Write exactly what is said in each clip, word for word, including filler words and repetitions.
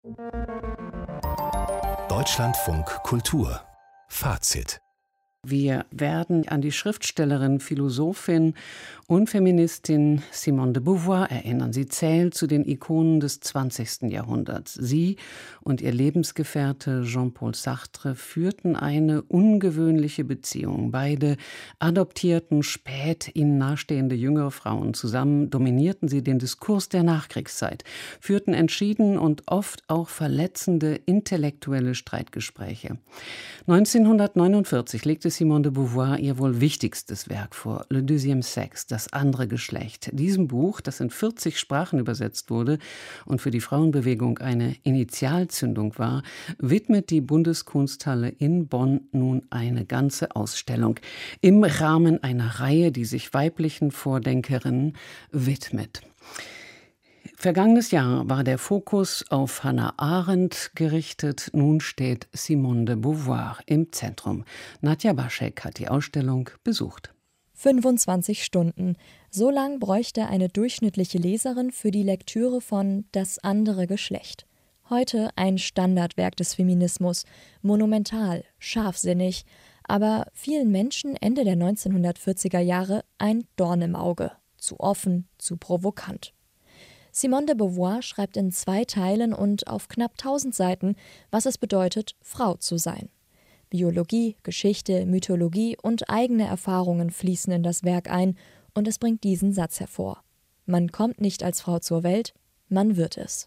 Deutschlandfunk Kultur Fazit. Wir werden an die Schriftstellerin, Philosophin und Feministin Simone de Beauvoir erinnern. Sie zählt zu den Ikonen des zwanzigsten Jahrhunderts. Sie und ihr Lebensgefährte Jean-Paul Sartre führten eine ungewöhnliche Beziehung. Beide adoptierten spät ihnen nahestehende jüngere Frauen. Zusammen dominierten sie den Diskurs der Nachkriegszeit, führten entschieden und oft auch verletzende intellektuelle Streitgespräche. neunzehnhundertneunundvierzig legte Simone de Beauvoir ihr wohl wichtigstes Werk vor, Le Deuxième Sexe, das andere Geschlecht. Diesem Buch, das in vierzig Sprachen übersetzt wurde und für die Frauenbewegung eine Initialzündung war, widmet die Bundeskunsthalle in Bonn nun eine ganze Ausstellung im Rahmen einer Reihe, die sich weiblichen Vordenkerinnen widmet. Vergangenes Jahr war der Fokus auf Hannah Arendt gerichtet. Nun steht Simone de Beauvoir im Zentrum. Nadja Baschek hat die Ausstellung besucht. fünfundzwanzig Stunden. So lang bräuchte eine durchschnittliche Leserin für die Lektüre von Das andere Geschlecht. Heute ein Standardwerk des Feminismus. Monumental, scharfsinnig, aber vielen Menschen Ende der neunzehnhundertvierziger Jahre ein Dorn im Auge. Zu offen, zu provokant. Simone de Beauvoir schreibt in zwei Teilen und auf knapp tausend Seiten, was es bedeutet, Frau zu sein. Biologie, Geschichte, Mythologie und eigene Erfahrungen fließen in das Werk ein und es bringt diesen Satz hervor. Man kommt nicht als Frau zur Welt, man wird es.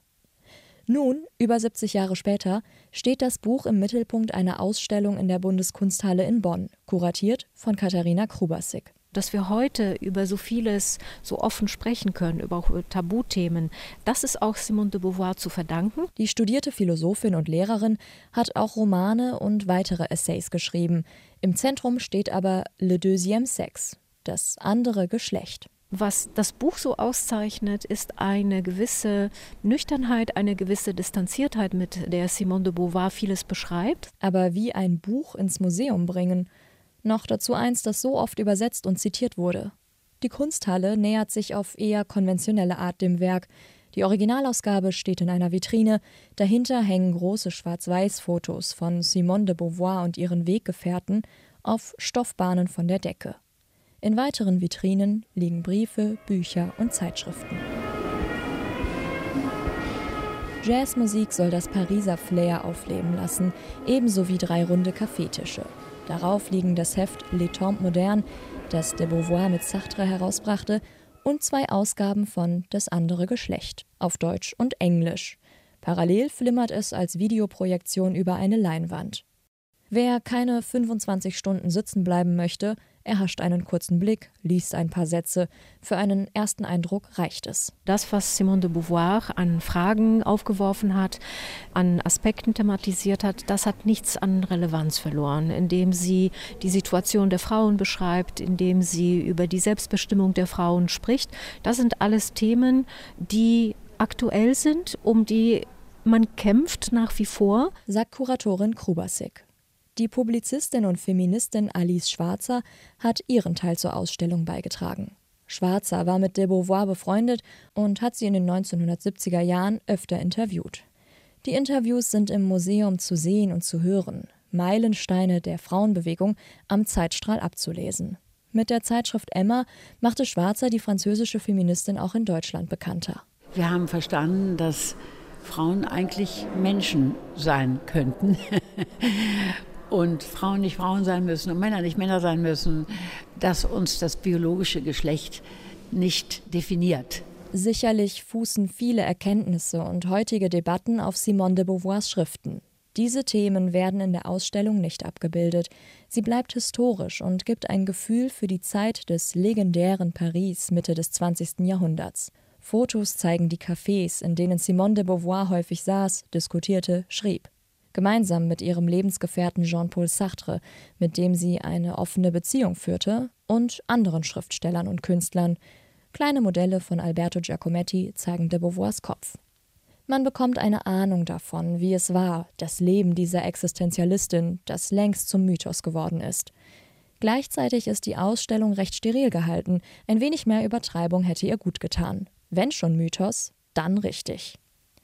Nun, über siebzig Jahre später, steht das Buch im Mittelpunkt einer Ausstellung in der Bundeskunsthalle in Bonn, kuratiert von Katharina Krubasik. Dass wir heute über so vieles so offen sprechen können, über auch Tabuthemen, das ist auch Simone de Beauvoir zu verdanken. Die studierte Philosophin und Lehrerin hat auch Romane und weitere Essays geschrieben. Im Zentrum steht aber Le Deuxième Sexe, das andere Geschlecht. Was das Buch so auszeichnet, ist eine gewisse Nüchternheit, eine gewisse Distanziertheit, mit der Simone de Beauvoir vieles beschreibt. Aber wie ein Buch ins Museum bringen? Noch dazu eins, das so oft übersetzt und zitiert wurde. Die Kunsthalle nähert sich auf eher konventionelle Art dem Werk. Die Originalausgabe steht in einer Vitrine. Dahinter hängen große Schwarz-Weiß-Fotos von Simone de Beauvoir und ihren Weggefährten auf Stoffbahnen von der Decke. In weiteren Vitrinen liegen Briefe, Bücher und Zeitschriften. Jazzmusik soll das Pariser Flair aufleben lassen, ebenso wie drei runde Kaffeetische. Darauf liegen das Heft Les Temps Modernes, das de Beauvoir mit Sartre herausbrachte, und zwei Ausgaben von Das andere Geschlecht, auf Deutsch und Englisch. Parallel flimmert es als Videoprojektion über eine Leinwand. Wer keine fünfundzwanzig Stunden sitzen bleiben möchte, erhascht einen kurzen Blick, liest ein paar Sätze. Für einen ersten Eindruck reicht es. Das, was Simone de Beauvoir an Fragen aufgeworfen hat, an Aspekten thematisiert hat, das hat nichts an Relevanz verloren, indem sie die Situation der Frauen beschreibt, indem sie über die Selbstbestimmung der Frauen spricht. Das sind alles Themen, die aktuell sind, um die man kämpft nach wie vor, sagt Kuratorin Krubasik. Die Publizistin und Feministin Alice Schwarzer hat ihren Teil zur Ausstellung beigetragen. Schwarzer war mit de Beauvoir befreundet und hat sie in den neunzehnhundertsiebziger Jahren öfter interviewt. Die Interviews sind im Museum zu sehen und zu hören, Meilensteine der Frauenbewegung am Zeitstrahl abzulesen. Mit der Zeitschrift Emma machte Schwarzer die französische Feministin auch in Deutschland bekannter. Wir haben verstanden, dass Frauen eigentlich Menschen sein könnten. Und Frauen nicht Frauen sein müssen und Männer nicht Männer sein müssen, dass uns das biologische Geschlecht nicht definiert. Sicherlich fußen viele Erkenntnisse und heutige Debatten auf Simone de Beauvoirs Schriften. Diese Themen werden in der Ausstellung nicht abgebildet. Sie bleibt historisch und gibt ein Gefühl für die Zeit des legendären Paris Mitte des zwanzigsten Jahrhunderts. Fotos zeigen die Cafés, in denen Simone de Beauvoir häufig saß, diskutierte, schrieb. Gemeinsam mit ihrem Lebensgefährten Jean-Paul Sartre, mit dem sie eine offene Beziehung führte, und anderen Schriftstellern und Künstlern. Kleine Modelle von Alberto Giacometti zeigen de Beauvoirs Kopf. Man bekommt eine Ahnung davon, wie es war, das Leben dieser Existenzialistin, das längst zum Mythos geworden ist. Gleichzeitig ist die Ausstellung recht steril gehalten, ein wenig mehr Übertreibung hätte ihr gut getan. Wenn schon Mythos, dann richtig.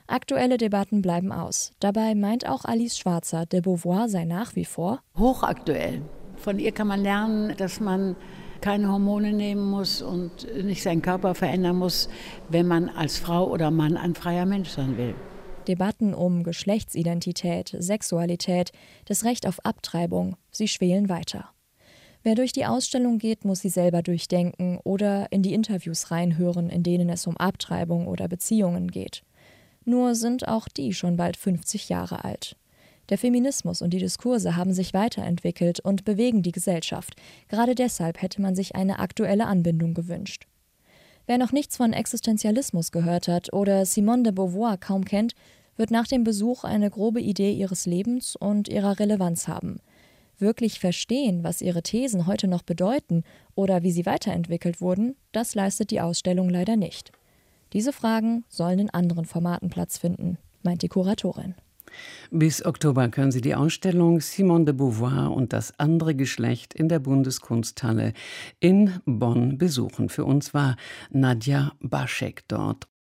Aktuelle Debatten bleiben aus. Dabei meint auch Alice Schwarzer, de Beauvoir sei nach wie vor hochaktuell. Von ihr kann man lernen, dass man keine Hormone nehmen muss und nicht seinen Körper verändern muss, wenn man als Frau oder Mann ein freier Mensch sein will. Debatten um Geschlechtsidentität, Sexualität, das Recht auf Abtreibung, sie schwelen weiter. Wer durch die Ausstellung geht, muss sie selber durchdenken oder in die Interviews reinhören, in denen es um Abtreibung oder Beziehungen geht. Nur sind auch die schon bald fünfzig Jahre alt. Der Feminismus und die Diskurse haben sich weiterentwickelt und bewegen die Gesellschaft. Gerade deshalb hätte man sich eine aktuelle Anbindung gewünscht. Wer noch nichts von Existenzialismus gehört hat oder Simone de Beauvoir kaum kennt, wird nach dem Besuch eine grobe Idee ihres Lebens und ihrer Relevanz haben. Wirklich verstehen, was ihre Thesen heute noch bedeuten oder wie sie weiterentwickelt wurden, das leistet die Ausstellung leider nicht. Diese Fragen sollen in anderen Formaten Platz finden, meint die Kuratorin. Bis Oktober können Sie die Ausstellung Simone de Beauvoir und das andere Geschlecht in der Bundeskunsthalle in Bonn besuchen. Für uns war Nadja Baschek dort.